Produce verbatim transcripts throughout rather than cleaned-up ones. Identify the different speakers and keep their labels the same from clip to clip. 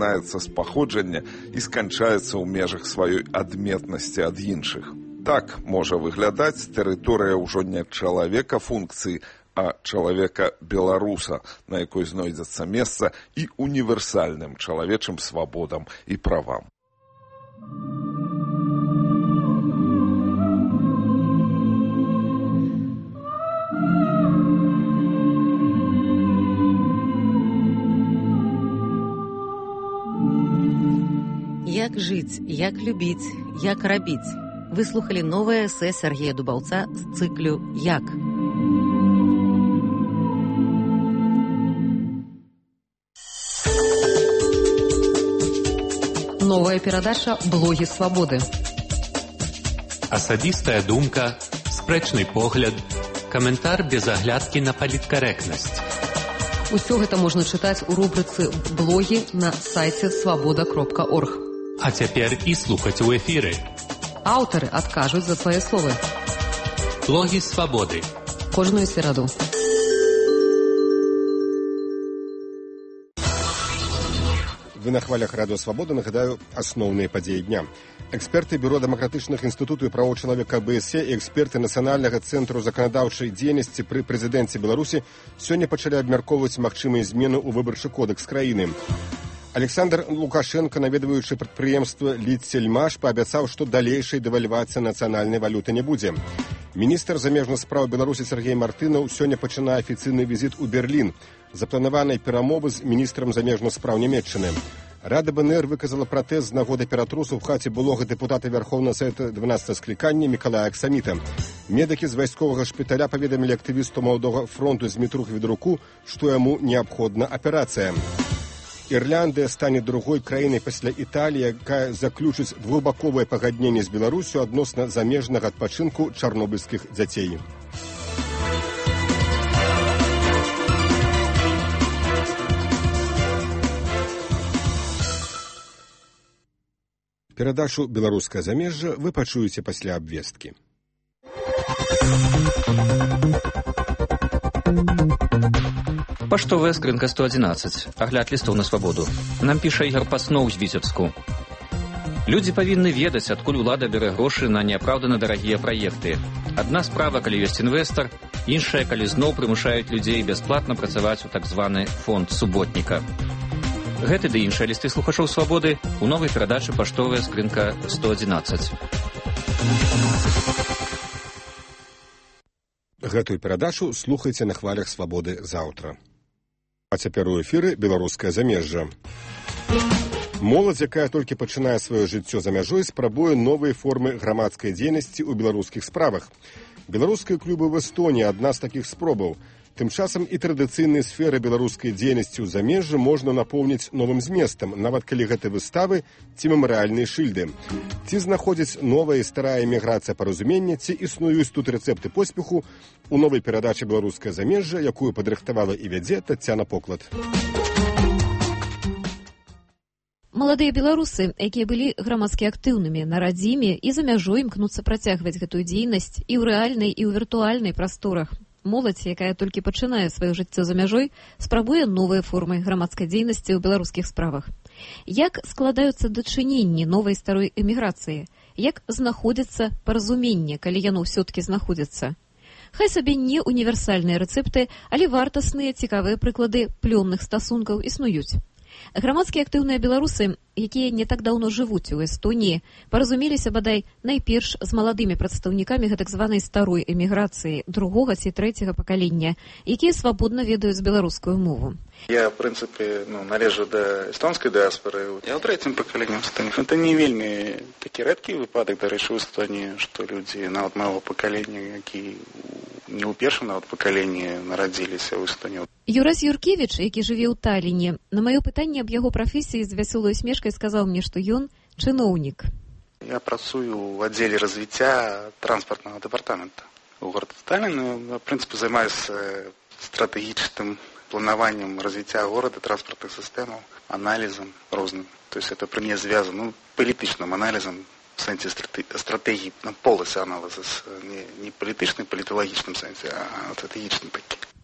Speaker 1: пачынаецца з паходжання і сканчаецца ў межах сваёй адметнасці ад іншых. Так можа выглядаць тэрыторыя ўжо не чалавека функцыі, а чалавека-беларуса, на якой знойдзецца месца і універсальным чалавечым свабодам і правам.
Speaker 2: Як жыць, як любіць, як рабіць. Вы слухалі новае эсэ Сергея Дубаўца з цыклю «Як». Новая перадача «Блогі свабоды».
Speaker 3: Асабістая думка, спрэчны погляд, каментар без аглядкі на паліткарэктнасць.
Speaker 2: Усё гэта можна чытаць у рубрыцы «Блогі» на сайце свабода кропка орг.
Speaker 3: А цяпер і слухаць у эфіры.
Speaker 2: Аўтары адкажуць за свае словы.
Speaker 3: Блогі свабоды.
Speaker 2: Кожную сераду.
Speaker 4: Вы на хвалях Радыё Свабода, нагадаю, асноўныя падзеі дня. Эксперты Бюро дэмакратычных інстытутаў і правоў чалавека БСЕ і эксперты Нацыянальнага цэнтру заканадаўчай дзейнасці пры прэзідэнце Беларусі сёння пачалі абмяркоўваць магчымыя змены ў выбарчы кодекс краіны. Александр Лукашенко, наведваючы прадпрыемства «Літсельмаш», паабяцаў, што далейшай дэвальвацыі нацыянальнай валюты не будзе. Міністр замежных спраў Беларусі Сергей Мартынаў сёння пачынае афіцыйны візіт у Берлін. Запланаванай перамовы з міністрам замежных спраў Нямецчыны. Рада БНР выказала пратэст з нагоды ператрусу ў хаце былога дэпутата Вярхоўнага Савета дванаццатага склікання Мікалая Аксаміта. Медыкі з вайсковага шпіталя паведамілі актывісту маладога фронту Змітрух Ведруку, што яму неабходна аперацыя. Ірландыя стане другой краінай пасля Італіі, якая заключыць двухбаковае пагадненне з Беларусю адносна замежнага адпачынку чарнобыльскіх дзяцей. Перадачу «Беларускае замежжа» вы пачуеце пасля абвесткі.
Speaker 5: Паштовая скрынка сто адзінаццаць. Агляд лістоў на свабоду. Нам піша Ігор Пасноў з Віцебску. Людзі павінны ведаць, адкуль улада бярэ грошы на неапраўдана дарагія праекты. Адна справа, калі ёсць інвестар, іншая, калі зноў прымушаюць людзей бясплатна працаваць у так званы фонд суботніка. Гэты ды іншыя лісты слухачоў свабоды у новай перадачы «Паштовая скрынка сто адзінаццаць».
Speaker 4: Гэтую перадачу слухайце на хвалях свабоды заўтра. А цяпер у эфіры «Беларускае замежжа». Моладзь, якая толькі пачынае сваё жыццё за мяжой, спрабуе новыя формы грамадскай дзейнасці ў беларускіх справах. Беларускія клубы ў Эстоніі адна з такіх спробаў. Тым часам і традыцыйныя сферы беларускай дзейнасці ў замежжы можна напоўніць новым зместам, нават калі гэта выставы ці мемарыяльныя шыльды. Ці знаходзіць новая і старая эміграцыя паразумення, ці існуюць тут рэцэпты поспеху у новай перадачы «Беларускае замежжа», якую падрыхтавала і вядзе Таццяна Поклад.
Speaker 6: Маладыя беларусы, якія былі грамадскі актыўнымі на радзіме і за мяжой, імкнуцца працягваць гэтую дзейнасць і ў рэальнай, і ў віртуальнай прасторах. Моладзь, якая толькі пачынае сваё жыццё за мяжой, спрабуе новыя формы грамадскай дзейнасці ў беларускіх справах. Як складаюцца дачыненні новай старой эміграцыі? Як знаходзіцца паразуменне, калі яно ўсё-ткі знаходзіцца? Хай сабе не універсальныя рэцэпты, але вартасныя цікавыя прыклады плённых стасункаў існуюць. Грамадскія актыўныя беларусы, якія не так даўно жывуць у Эстоніі, паразумеліся бадай найперш з маладымі прадстаўнікамі гэтак званай старой эміграцыі другога ці трэцяга пакалення, якія свабодна ведаюць беларускую мову.
Speaker 7: Я, в прынцыпе, ну, належу да эстонскай дыаспоры. Я ў трэцім пакаленні ў Эстоніі. Это не вельмі такі рэдкі выпадак, дарэчы, у Эстоніі, што людзі нават майго пакалення, які не ў першым нават пакаленні нарадзіліся ў Эстоніі.
Speaker 6: Юрась Юркевіч, які жыве ў Таліне, на маё пытанне аб яго прафесіі з вясёлай смешкай сказаў мне, што ён чыноўнік.
Speaker 7: Я працую ў аддзеле развіцця транспартнага дэпартамента. У гораду Талін, в прынцыпе, займаюся стратэгічным планаваннем развіцця горада, транспартных сістэмаў, аналізам розным. То есть это пры мне звязано, ну, палітычным аналізам, в сэнсе стратэгіі, на полосе аналіза, не, не палітычным, паліталагічным сэнсе, а стратэгічным такі.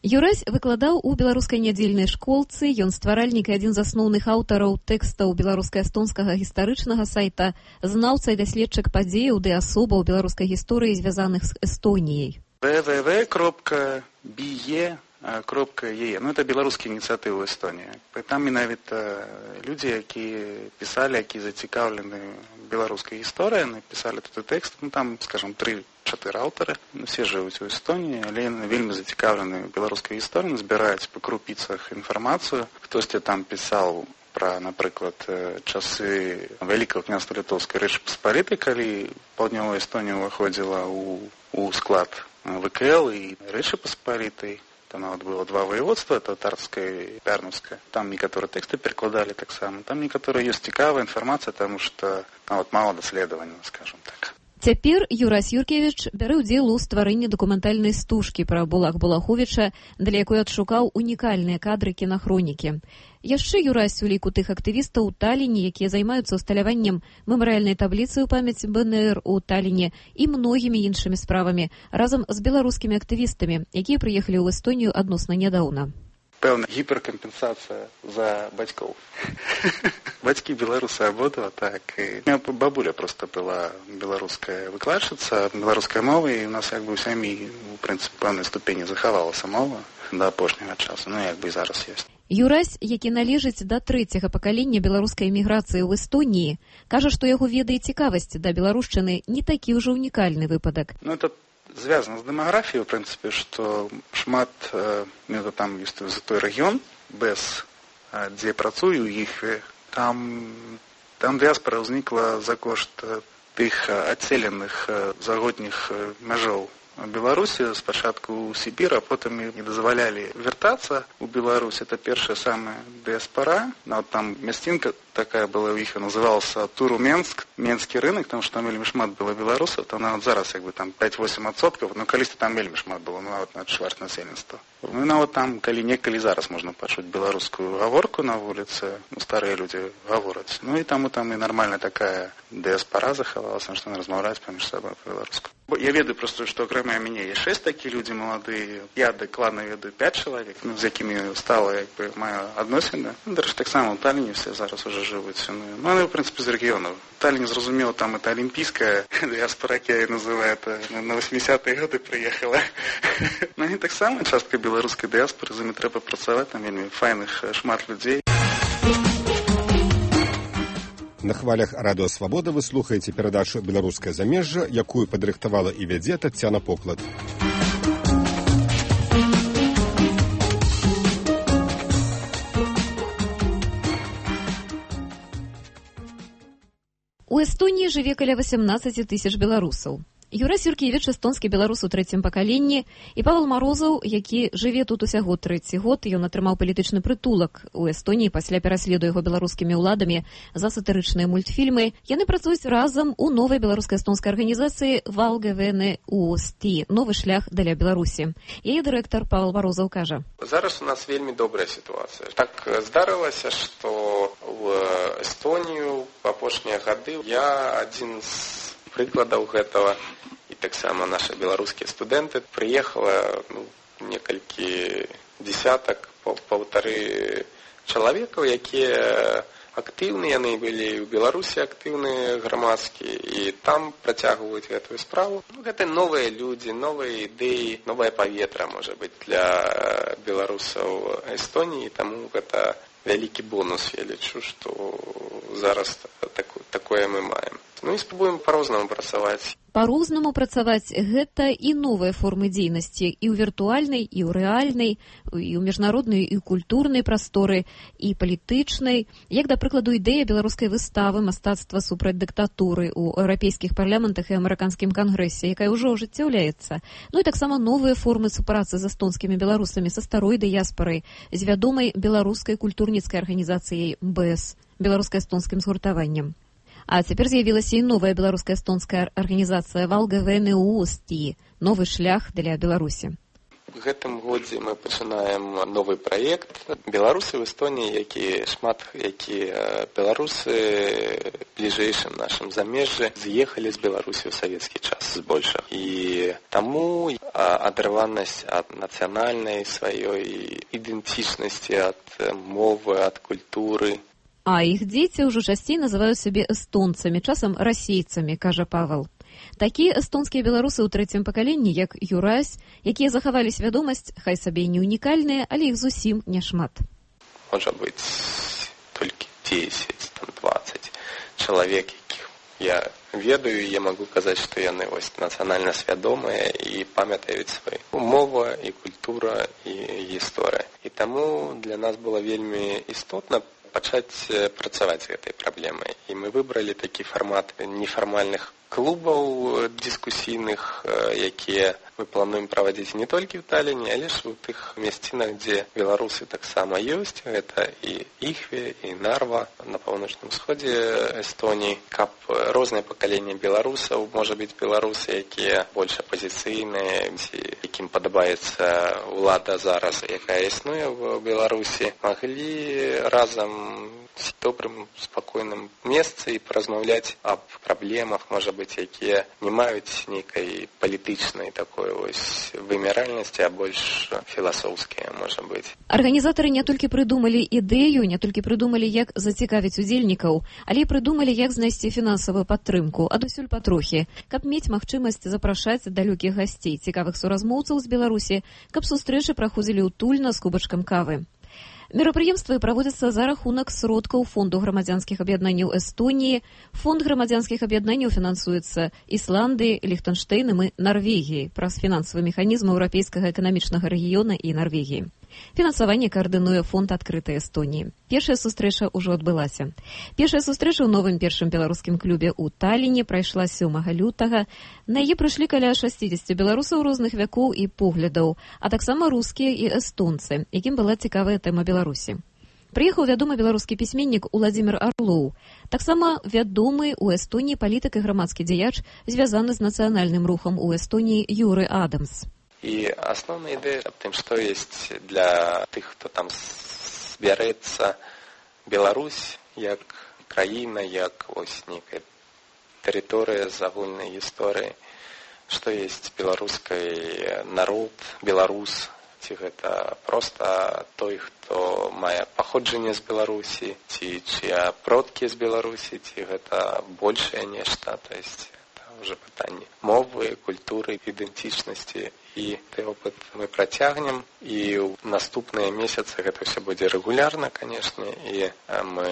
Speaker 6: Юрась выкладаў у беларускай нядзельнай школцы, ён стваральнік і адзін з асноўных аўтараў тэкстаў беларуска-эстонскага гістарычнага сайта, знаўца і даследчык падзеяў ды асобаў беларускай гісторыі, звязаных з Эстоніяй.
Speaker 7: вэ вэ вэ кропка би е кропка е е. Ну, это беларускія ініцыятывы Эстонії. Там менавіта людзі, якія пісалі, якія зацікаўлены беларускай гісторыяй, напісалі тут тэкст. Ну, там, скажем, тры-чатыры аўтары. Усе жывуць у Эстоніі, але вельмі зацікаўлены беларускай гісторыяй, збіраюць па крупіцах інфармацыю. Хтосьці там пісаў пра, напрыклад, часы Вялікага княства Літоўскай Рэчы Паспалітай, калі паўднёвая Эстонія ўваходзіла ў, у склад вэ ка эл і Рэчы Паспалітай. Там нават было два воеводства, татарскае і пярнаўскае. Там некаторыя тэксты перакладалі таксама. Там некаторая ёсць цікавая інфармацыя, таму што нават мала даследаванняў, скажем так.
Speaker 6: Цяпер Юрась Юркевіч бярэ ўдзел у стварэнні дакументальнай стужкі пра Булах Булаховіча, для якой адшукаў унікальныя кадры кінахронікі. Яшчэ Юрась у ліку тых актывістаў у Талліне, якія займаюцца ўсталяваннем мемарыяльнай табліцы ў памяць бэ эн эр у Талліне і многімі іншымі справамі, разам з беларускімі актывістамі, якія прыехалі ў Эстонію адносна нядаўна.
Speaker 7: Пэўна гіперкампенсацыя за бацькоў. Бацькі беларусы абодва, так. І у мяне бабуля проста была беларуская выкладчыца беларускай мовы, і у нас як бы ў сям'і, у прынцыпе, пэўнай ступені захавалася мова да апошняга часу, ну як бы і зараз ёсць.
Speaker 6: Юрась, які належыць да трэцяга пакалення беларускай эміграцыі ў Эстоніі, кажа, што яго веда і цікавасць да беларушчыны не такі ўжо унікальны выпадак.
Speaker 7: Ну, это звязано з дэмаграфіяй, у прынцыпе, што шмат, э, там ёсць за той рэгіён, без, э, дзе працую іх, там, там дыаспара ўзнікла за кошт тых адселеных э, загодніх э, мяжоў Беларусі, спачатку ў Сібір, а потым не дазвалялі вяртацца ў Беларусь. Это першая самая дыаспара. Нават там мясцінка такая была ў іх, называлася Туру Менск, Менскі рынок, там што там вельмі шмат было беларусаў, там нават зараз як бы там пяць-восем адсоткаў, ну калісьці там вельмі шмат было, ну нават на чвэрць насельніцтва. Ну нават там, калі некалі зараз можна пачуць беларускую гаворку на вуліцы, ну старыя людзі гавораць. Ну і таму там і нармальная такая дыаспара захавалася, што не размаўляюць паміж сабой па-беларуску. Я ведаю проста, што акрамя мяне є шэсць такі людзі маладыя. Я дакладна ведаю пяць чалавек, ну, з якімі стала як бы маю адносіны. Ну, дарэчы, таксама ў Талліне все зараз уже жывуць. Ну, ну, в прынцыпе, з рэгіёнаў. Таллін, зразумела, там это алімпійская дыаспара, я называю это, на восьмідзесятыя гады прыехала. Ну, і таксама частка беларускай дыаспары, з імі трэба працаваць, там вельмі файных шмат людзей.
Speaker 4: На хвалях радыё Свабода вы слухаеце перадачу «Беларускае замежжа», якую падрыхтавала і вядзе Таццяна Поклад.
Speaker 6: У Эстоніі жыве каля васямнаццаць тысяч беларусаў. Юрась Юркевіч, эстонскі беларус у трэцім пакаленні, і Павел Марозаў, які жыве тут усяго трэці год, ён атрымаў палітычны прытулак у Эстоніі пасля пераследу яго беларускімі ўладамі за сатырычныя мультфільмы. Яны працуюць разам у новай беларуска-эстонскай арганізацыі «Валгавене УОСТИ» – «Новы шлях для Беларусі». Яе дырэктар Павел Марозаў кажа.
Speaker 8: Зараз у нас вельмі добрая сітуацыя. Так здарылася, што ў Эстонію ў апошнія гады я адзін з прыкладаў гэтага, і таксама нашы беларускія студэнты прыехала ну, некалькі десятак, паўтары чалавекаў, якія актыўныя, яны былі ў Беларусі актыўныя грамадскія, і там працягваюць гэтую справу. Ну, гэта новыя людзі, новыя ідэі, новае паветра, можа быць, для беларусаў Эстоніі, таму гэта вялікі бонус, я лічу, што зараз такое мы маем. Ну і спробуем па-рознаму працаваць.
Speaker 6: Па-рознаму працаваць – гэта і новыя формы дзейнасці і ў віртуальнай, і ў рэальнай, і ў міжнароднай, і ў культурнай прасторы, і палітычнай. Як, да прыкладу, ідэя беларускай выставы «Мастацтва супраць дыктатуры» ў еўрапейскіх парламентах і амерыканскім кангрэсе, якая ўжо ажыццяўляецца. Ну і таксама новыя формы супрацы з эстонскімі беларусамі са старой дыяспарай, з вядомай беларускай культурніцкай арганізацыяй бэ эс, беларуска-эстонскім згуртаваннем. А цяпер з'явілася і новая беларуска-эстонская арганізацыя «Валгавене УОСТИ» – «Новы шлях для Беларусі».
Speaker 8: гэтым годзе мы пачынаем новы праект. Беларусы в Эстонии, якія шмат якія беларусы бліжэйшым нашым замежжы з'ехалі з Беларусі ў савецкі час збольшага. І таму адрыванасць ад нацыянальнай сваёй ідэнтычнасці, ад мовы, ад культуры.
Speaker 6: А іх дзеці ўжо часцей называюць сябе эстонцамі, часам расейцамі, кажа Павел. Такія эстонскія беларусы ў трэцім пакаленні, як Юрась, якія захавалі свядомасць, хай сабе і не унікальныя, але іх зусім няшмат.
Speaker 8: Можа быць, толькі дзесяць, там дваццаць чалавек, якіх я ведаю, я магу казаць, што яны вось нацыянальна свядомыя і памятаюць сваю мову, і культура, і гісторыя. І таму для нас было вельмі істотна пачаць працаваць з гэтай праблемай. І мы выбралі такі фармат нефармальных клубаў дыскусійных, якія мы плануем праводзіць не толькі в Таллине, але ж у тых месцінах, дзе беларусы таксама ёсць. Гэта і Іхве, і Нарва на паўночным сходзе Эстонії. Каб розныя пакаленні беларусаў, можа быць беларусы, якія больш апазіцыйныя, якім падабаецца ўлада зараз, якая існуе в Беларусі, маглі разам в добрым, спакойным месцы і паразмаўляць аб праблемах, можа быць, якія не маюць нейкай палітычнай такой вось вымяральнасці, а больш філасофскія, можа быць.
Speaker 6: Арганізатары не толькі прыдумалі ідэю, не толькі прыдумалі, як зацікавіць удзельнікаў, але і прыдумалі, як знайсці фінансавую падтрымку, адусюль патрохі, каб мець магчымасць запрашаць далёкіх гасцей, цікавых суразмоўцаў з Беларусі, каб сустрэчы праходзілі утульна з кубачкам кавы. Мерапрыемствы праводзяцца за рахунак сродкаў Фонду грамадзянскіх аб'яднанняў Эстоніі. Фонд грамадзянскіх аб'яднанняў фінансуецца Ісландыяй, Ліхтэнштэйнам і Нарвегіяй праз фінансавы механізм Еўрапейскага эканамічнага рэгіёна і Нарвегіі. Фінансаванне каардынуе Фонд адкрытай Эстоніі. Першая сустрэча ўжо адбылася. Першая сустрэча ў новым першым беларускім клубе ў Таллине прайшла сёмага лютага. На яе прыйшлі каля шасцідзесят беларусаў розных вякоў і поглядаў, а таксама рускія і эстонцы, якім была цікавая тэма Беларусі. Прыехаў вядомы беларускі пісьменнік Уладзімір Арлоў, таксама вядомы ў Эстоніі палітык і грамадскі дзеяч, звязаны з нацыянальным рухам у Эстоніі Юры Адамс.
Speaker 8: І асноўная ідэя аб тым, што ёсць для тых, хто там збярэцца, Беларусь як краіна, як ось нейкая тэрыторыя з агульнай гісторыяй, што ёсць беларускай народ, беларус, ці гэта проста той, хто мае паходжанне з Беларусі, ці чыя продкі з Беларусі, ці гэта большае нешта, то есть уже пытанне мовы, культуры, ідэнтычнасці. І той опыт мы працягнем, і ў наступныя месяцы гэта ўсё будзе рэгулярна, канешне, і мы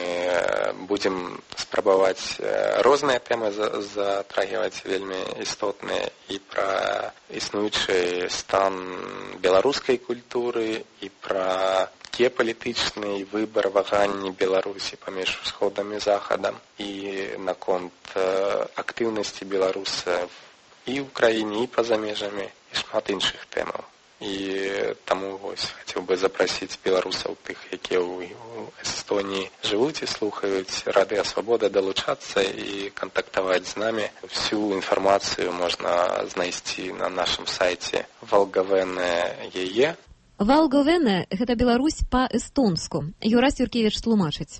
Speaker 8: будзем спрабаваць розныя тэмы затрагіваць вельмі істотныя і пра існуючы стан беларускай культуры, і пра геапалітычны выбар ваганні Беларусі паміж усходам і захадам, і наконт актыўнасці беларусаў і ў краіне, і па-за межамі, і шмат іншых тэмаў. І таму вось хацеў бы запрасіць беларусаў, тых, якія ў Эстоніі жывуць і слухаюць Радыё Свабода, далучацца і кантактаваць з намі. Всю інфармацыю можна знайсці на нашым сайце Валгавене яе.
Speaker 6: Валгавене – гэта Беларусь па-эстонску. Юрась Юркевич тлумачыць.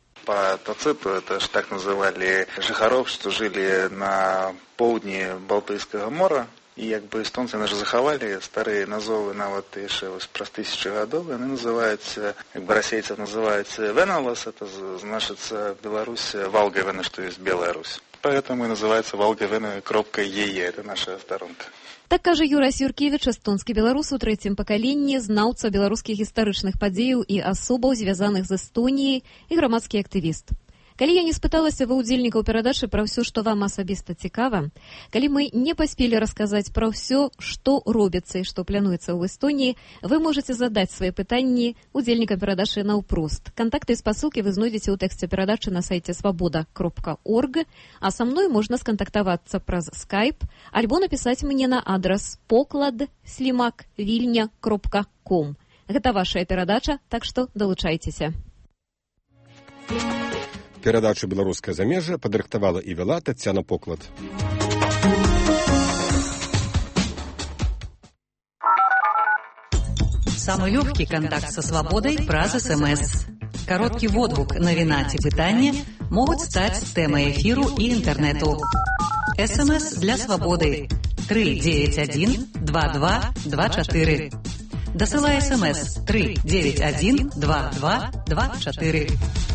Speaker 7: По Тациту, это ж так называли жыхароў, што жылі на поўдні Балтыйскага мора. І як бы эстонцы нас захавалі старыя назовы нават яшчэ праз тысячы гадоў. Яны называюцца, як бы расейцаў называюцца Веналас, это значыцца Беларусь Валгавене, што ёсць Белая Русь. Поэтому и называется Валгавене кропка ЕЕ, это наша сторонка.
Speaker 6: Так кажа Юрась Юркевич, эстонскі беларус у трэцім пакаленні, знаўца беларускіх гістарычных падзеяў і асобаў, звязаных з Эстоніяй, і грамадскі актывіст. Калі я не спыталася ва ўдзельнікаў перадачы пра ўсё, што вам асабіста цікава, калі мы не паспелі расказаць пра ўсё, што робіцца і што плануецца ў Эстоніі, вы можаце задаць свае пытанні удзельнікам перадачы наўпрост. Кантакты і спасылкі вы знойдзеце ў тэксце перадачы на сайце свабода кропка орг, а са мной можна скантактавацца праз скайп альбо напісаць мне на адрас поклад слімак вільня кропка ком. Гэта вашая перадача, так што далучайцеся.
Speaker 4: Перадачу «Беларускае замежжа» падрыхтавала і вела Таццяна Поклад.
Speaker 2: самы лёгкі кантакт са свабодай праз эс эм эс. Кароткі водгук, навіна ці пытанне могуць стаць тэмай эфіру і інтэрнэту. эс эм эс для свабоды три девять один два два два четыре. Дасылай эс эм эс три девять один два два два четыре.